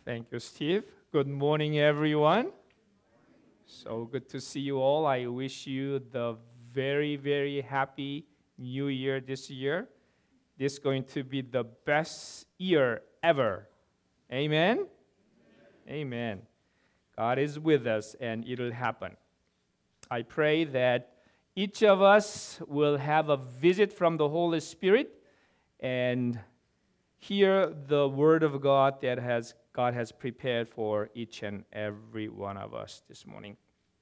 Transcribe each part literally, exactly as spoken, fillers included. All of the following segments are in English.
Thank you, Steve. Good morning, everyone. So good to see you all. I wish you the very, very happy new year this year. This is going to be the best year ever. Amen? Amen. God is with us and it'll happen. I pray that each of us will have a visit from the Holy Spirit and hear the word of God that has God has prepared for each and every one of us this morning.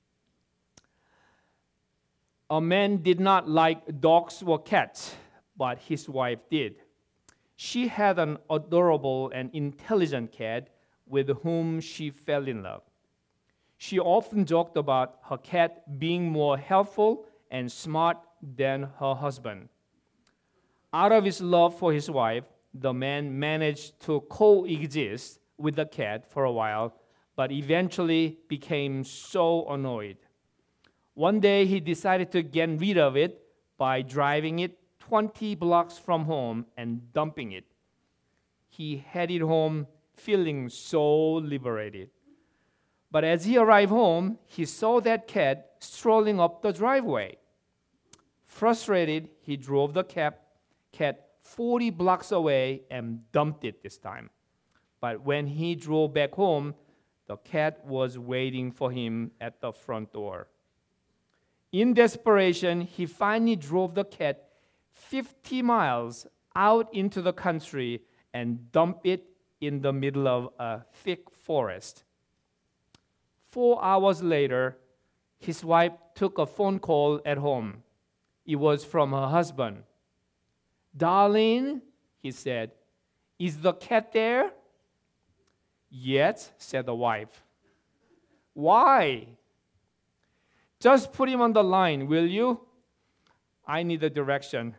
A man did not like dogs or cats, but his wife did. She had an adorable and intelligent cat with whom she fell in love. She often joked about her cat being more helpful and smart than her husband. Out of his love for his wife, the man managed to coexist with the cat for a while, but eventually became so annoyed. One day, he decided to get rid of it by driving it twenty blocks from home and dumping it. He headed home feeling so liberated. But as he arrived home, he saw that cat strolling up the driveway. Frustrated, he drove the cat, cat forty blocks away and dumped it this time. But when he drove back home, the cat was waiting for him at the front door. In desperation, he finally drove the cat fifty miles out into the country and dumped it in the middle of a thick forest. Four hours later, his wife took a phone call at home. It was from her husband. "Darling," he said, "is the cat there?" "Yes," said the wife. "Why?" "Just put him on the line, will you? I need a direction."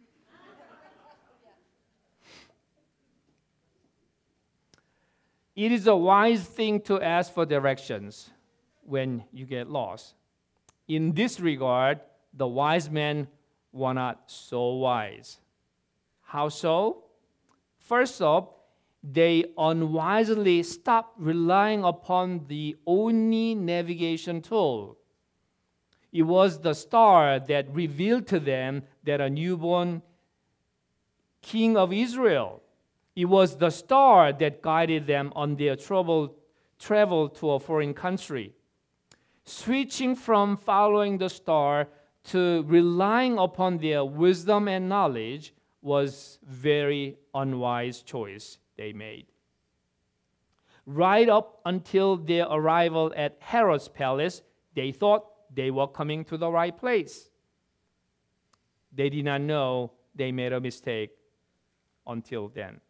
It is a wise thing to ask for directions when you get lost. In this regard, the wise men were not so wise. How so? First off, they unwisely stopped relying upon the only navigation tool. It was the star that revealed to them that a newborn king of Israel. It was the star that guided them on their troubled travel to a foreign country. Switching from following the star to relying upon their wisdom and knowledge was very unwise choice they made. Right up until their arrival at Herod's palace, they thought they were coming to the right place. They did not know they made a mistake until then.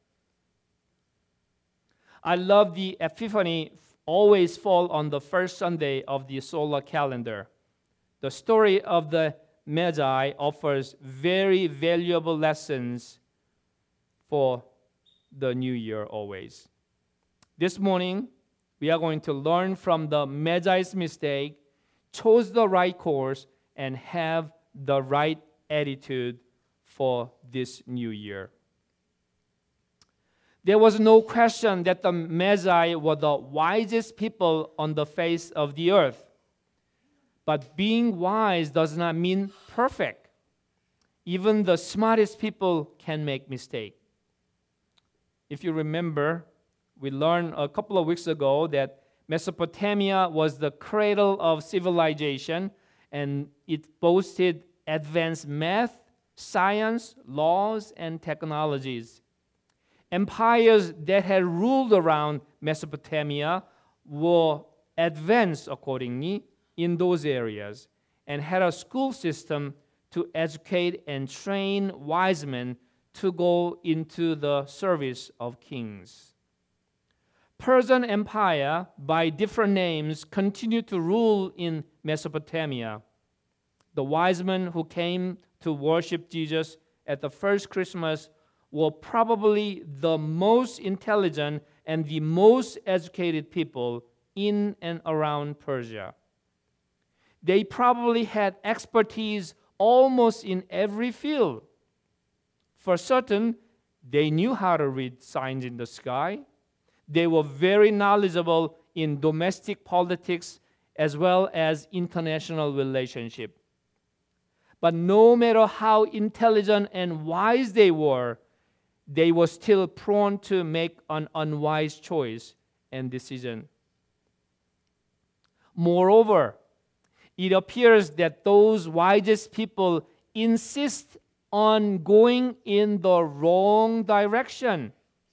I love the Epiphany always fall on the first Sunday of the solar calendar. The story of the Magi offers very valuable lessons for the new year always. This morning, we are going to learn from the Magi's mistake, chose the right course, and have the right attitude for this new year. There was no question that the Magi were the wisest people on the face of the earth. But being wise does not mean perfect. Even the smartest people can make mistakes. If you remember, we learned a couple of weeks ago that Mesopotamia was the cradle of civilization, and it boasted advanced math, science, laws, and technologies. Empires that had ruled around Mesopotamia were advanced accordingly in those areas and had a school system to educate and train wise men to go into the service of kings. Persian Empire, by different names, continued to rule in Mesopotamia. The wise men who came to worship Jesus at the first Christmas were probably the most intelligent and the most educated people in and around Persia. They probably had expertise almost in every field. For certain, they knew how to read signs in the sky. They were very knowledgeable in domestic politics as well as international relationship. But no matter how intelligent and wise they were, they were still prone to make an unwise choice and decision. Moreover, it appears that those wisest people insist on going in the wrong direction.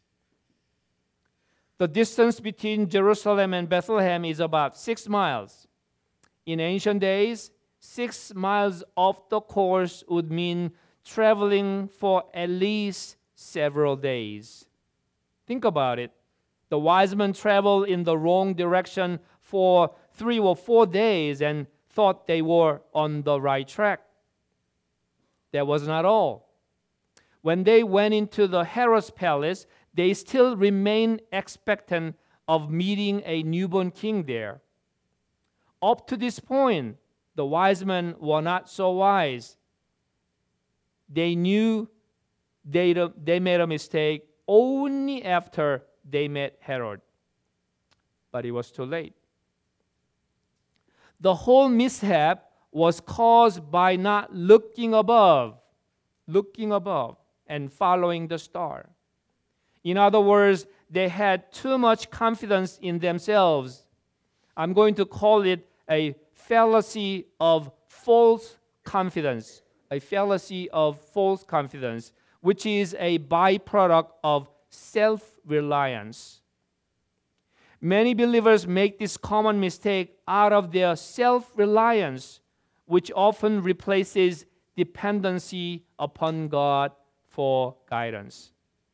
The distance between Jerusalem and Bethlehem is about six miles. In ancient days, six miles off the course would mean traveling for at least several days. Think about it. The wise men traveled in the wrong direction for three or four days and thought they were on the right track. That was not all. When they went into the Herod's palace, they still remained expectant of meeting a newborn king there. Up to this point, the wise men were not so wise. They knew they, they made a mistake only after they met Herod. But it was too late. The whole mishap was caused by not looking above, looking above and following the star. In other words, they had too much confidence in themselves. I'm going to call it a fallacy of false confidence, a fallacy of false confidence, which is a byproduct of self-reliance. Many believers make this common mistake out of their self-reliance, which often replaces dependency upon God for guidance.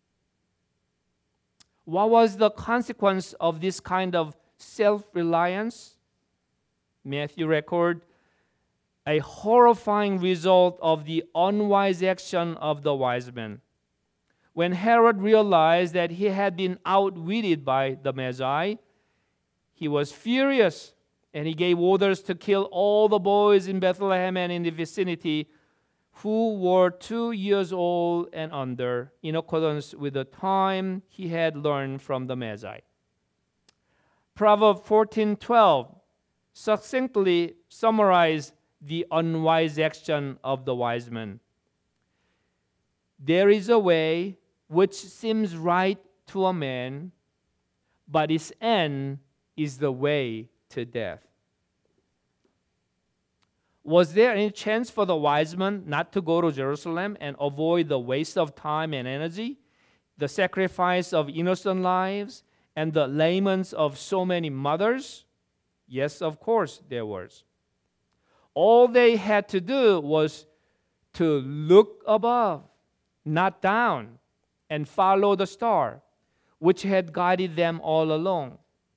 What was the consequence of this kind of self-reliance? Matthew records a horrifying result of the unwise action of the wise men. When Herod realized that he had been outwitted by the Magi, he was furious, and he gave orders to kill all the boys in Bethlehem and in the vicinity who were two years old and under, in accordance with the time he had learned from the Magi. Proverbs fourteen twelve succinctly summarized the unwise action of the wise men. There is a way which seems right to a man, but its end is the way to death. Was there any chance for the wise men not to go to Jerusalem and avoid the waste of time and energy, the sacrifice of innocent lives, and the laments of so many mothers? Yes, of course there was. All they had to do was to look above, not down, and follow the star, which had guided them all along.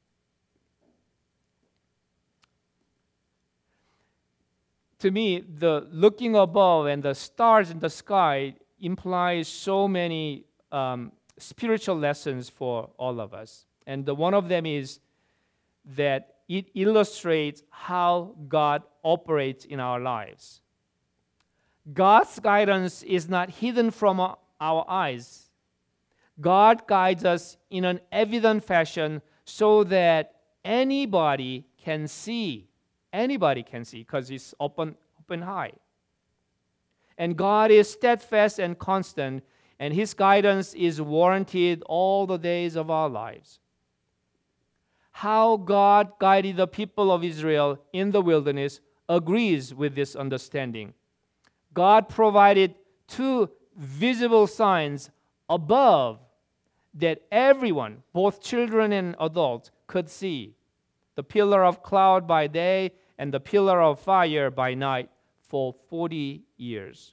To me, the looking above and the stars in the sky implies so many um, spiritual lessons for all of us. And the one of them is that it illustrates how God operates in our lives. God's guidance is not hidden from our eyes. God guides us in an evident fashion so that anybody can see. Anybody can see because it's open, open high. And God is steadfast and constant, and His guidance is warranted all the days of our lives. How God guided the people of Israel in the wilderness agrees with this understanding. God provided two visible signs above that everyone, both children and adults, could see. The pillar of cloud by day and the pillar of fire by night for forty years.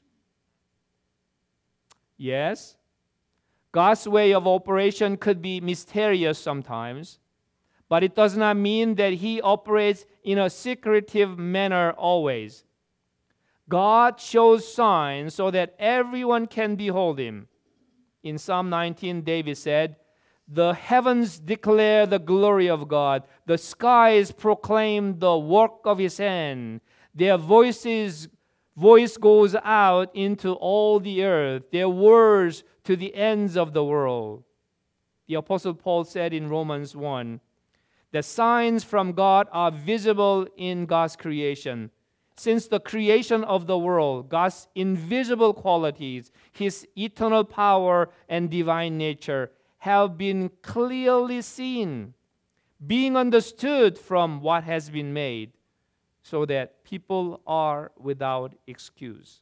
Yes, God's way of operation could be mysterious sometimes, but it does not mean that He operates in a secretive manner always. God shows signs so that everyone can behold Him. In Psalm nineteen, David said, "The heavens declare the glory of God. The skies proclaim the work of His hand. Their voices, voice goes out into all the earth, their words to the ends of the world." The Apostle Paul said in Romans one, the signs from God are visible in God's creation. Since the creation of the world, God's invisible qualities, His eternal power and divine nature have been clearly seen, being understood from what has been made, so that people are without excuse.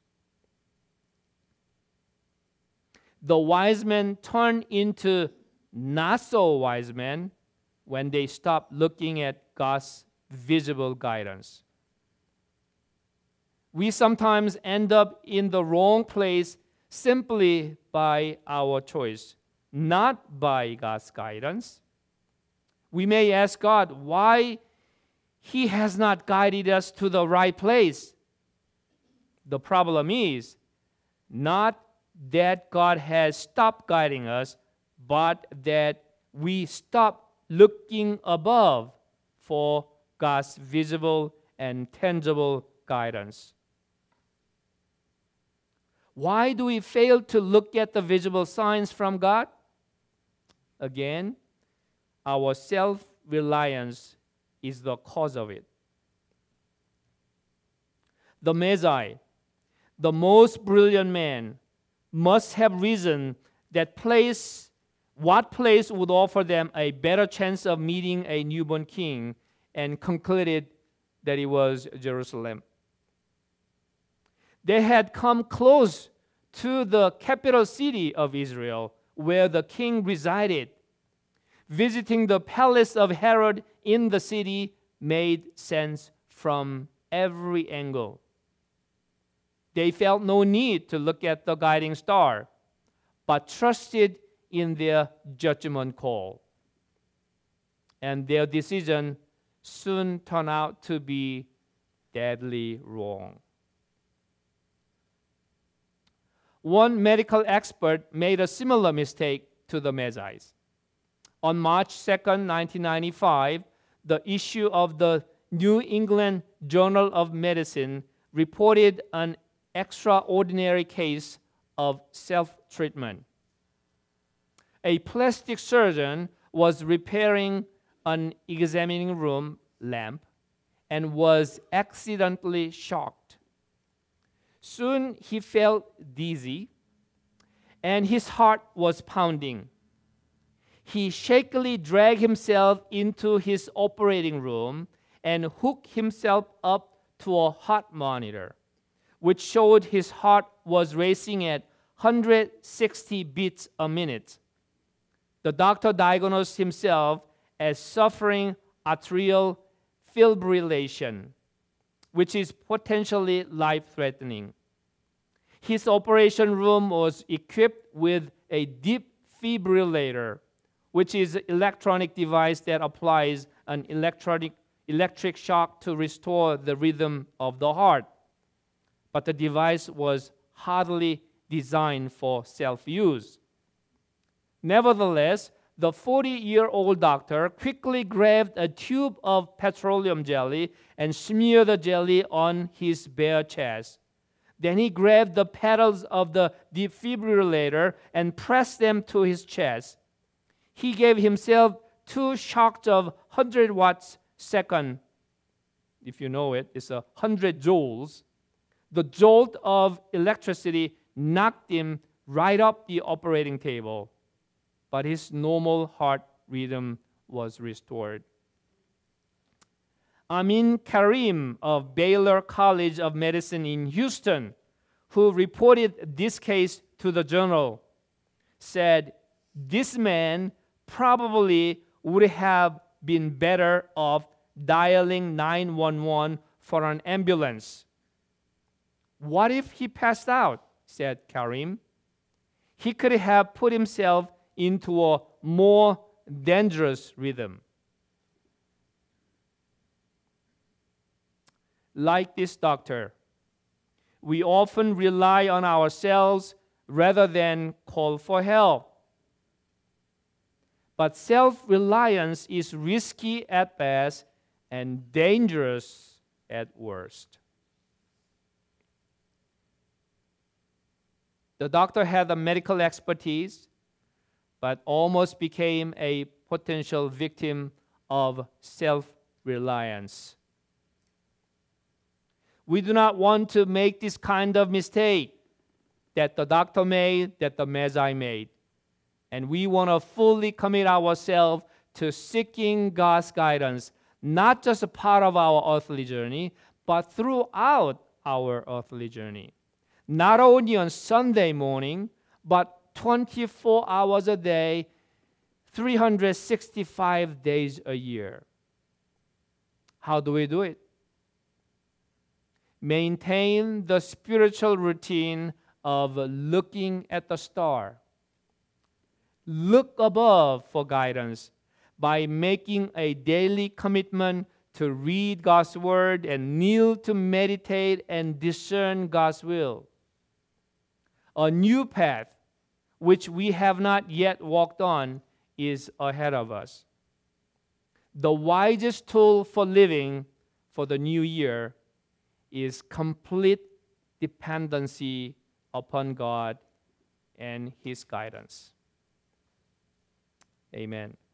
The wise men turn into not so wise men when they stop looking at God's visible guidance. We sometimes end up in the wrong place simply by our choice, not by God's guidance. We may ask God why He has not guided us to the right place. The problem is not that God has stopped guiding us, but that we stop looking above for God's visible and tangible guidance. Why do we fail to look at the visible signs from God? Again, our self-reliance is the cause of it. The Magi, the most brilliant man, must have reasoned that place what place would offer them a better chance of meeting a newborn king, and concluded that it was Jerusalem. They had come close to the capital city of Israel, where the king resided. Visiting the palace of Herod in the city made sense from every angle. They felt no need to look at the guiding star, but trusted in their judgment call. And their decision soon turned out to be deadly wrong. One medical expert made a similar mistake to the Magi's. On March second, nineteen ninety-five, the issue of the New England Journal of Medicine reported an extraordinary case of self-treatment. A plastic surgeon was repairing an examining room lamp and was accidentally shocked. Soon he felt dizzy and his heart was pounding. He shakily dragged himself into his operating room and hooked himself up to a heart monitor, which showed his heart was racing at one hundred sixty beats a minute. The doctor diagnosed himself as suffering atrial fibrillation, which is potentially life-threatening. His operation room was equipped with a defibrillator, which is an electronic device that applies an electronic electric shock to restore the rhythm of the heart. But the device was hardly designed for self-use. Nevertheless, the forty-year-old doctor quickly grabbed a tube of petroleum jelly and smeared the jelly on his bare chest. Then he grabbed the pedals of the defibrillator and pressed them to his chest. He gave himself two shocks of one hundred watts second. If you know it, it's a one hundred joules. The jolt of electricity knocked him right up the operating table, but his normal heart rhythm was restored. Amin Karim of Baylor College of Medicine in Houston, who reported this case to the journal, said this man probably would have been better off dialing nine one one for an ambulance. What if he passed out? Said Karim. He could have put himself into a more dangerous rhythm. Like this doctor, we often rely on ourselves rather than call for help. But self-reliance is risky at best and dangerous at worst. The doctor had the medical expertise, but almost became a potential victim of self-reliance. We do not want to make this kind of mistake that the doctor made, that the Magi made. And we want to fully commit ourselves to seeking God's guidance, not just a part of our earthly journey, but throughout our earthly journey. Not only on Sunday morning, but twenty-four hours a day, three hundred sixty-five days a year. How do we do it? Maintain the spiritual routine of looking at the star. Look above for guidance by making a daily commitment to read God's word and kneel to meditate and discern God's will. A new path, which we have not yet walked on, is ahead of us. The wisest tool for living for the new year is complete dependency upon God and His guidance. Amen.